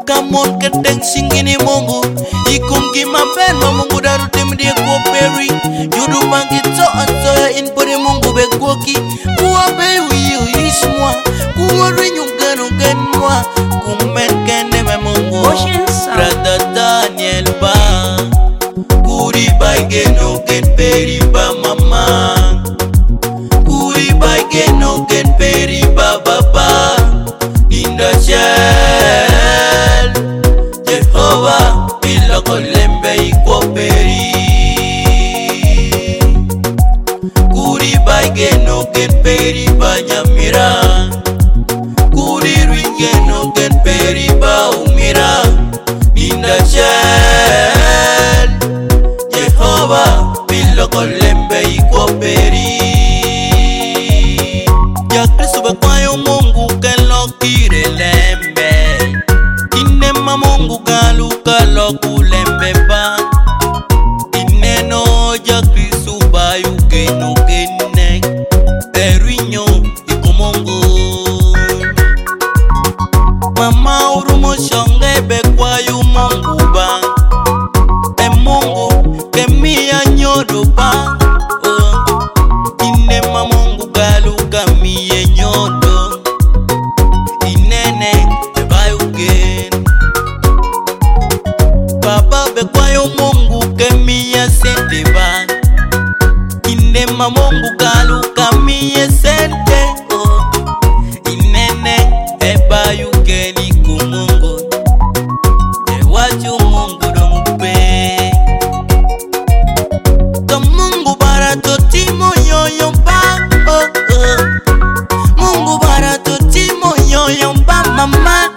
Kamon keteng singini Mungu ikum kimapema Mungu daruti mdie kuoperi yudu mangito antoya inpore Mungu begwoki kuwa bewi ismwa kuwa rinyungano genmwa kumen kende me Mungu Brother Daniel ba kuri baigeno gen peri ba mama kuri baigeno gen peri ba baba Ninda shell Jehovah Biloko lembe ikwoperi Kuri baigeno gen peri ba nyamira Kuri ringeno gen peri ba umira Ninda shell Jehovah Biloko lembe ikwoperi Ya Kristo bakwayo Mungu kire lembe Inema Mungu kaluka loku lembe ba Ineno ya Kristu bayu geno gene Erinyo iku Mungu Mama urumo shongebe kwa yu Mungu ba Mungu kemia nyodo ba Inema Mungu kaluka miye nyodo Baba bekwayo Mungu kemia sente ba Inema Mungu kaluka miye sente Inene eba yukeni ku Mungu Ewachu Mungu dongupe Ka Mungu barato timo yoyo ba Mungu barato timo yoyo ba mama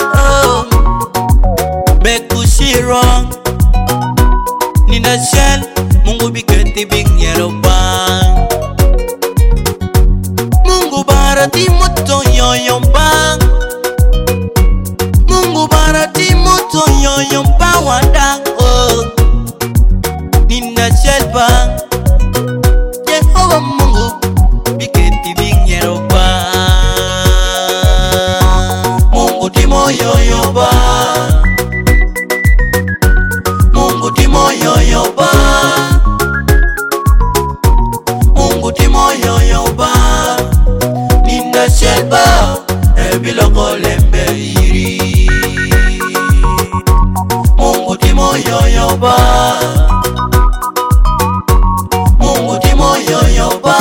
Bekushirong Nina shell Mungu biketi big nyeroba Mungu barati moto yoyomba Mungu barati moto yoyomba wada Nina shell ba Jehovah Mungu biketi big nyeroba Mungu timo yoyomba Mungu timo yoyoba Mungu timo yoyoba Ninda shelba Ebiloko lembe iri Mungu timo yoyoba Mungu timo yoyoba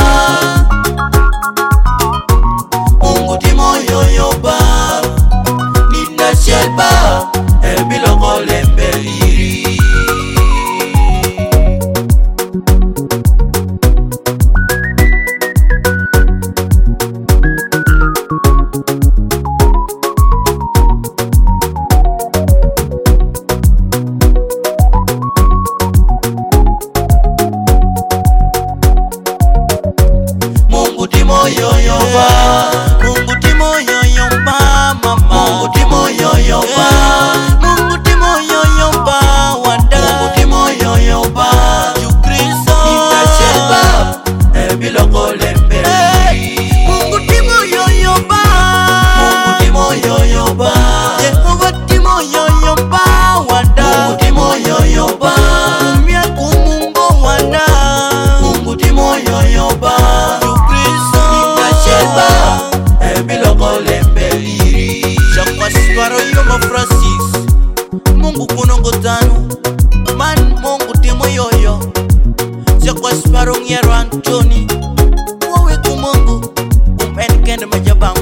Mungu timo yoyoba Ninda shelba Ebiloko lembe iri Mungu timo yoyoba Mungu timo yoyoba mama Mungu timo yoyoba Mungu timo yoyoba wanda Mungu timo yoyoba You Kristo Inasheba Ebiloko lembe Mungu timo yoyoba Mungu timo yoyoba Jehovah timo yoyoba wanda Mungu timo yoyoba Umya kumungo wanda Mungu timo yoyoba Ebiloko lembe iri Shakwa Sparo yoma Francis Mungu kunongo tanu Man Mungu timo yoyo Shakwa Sparo ngero Antoni Wawe ku Mungu Umenikende majabang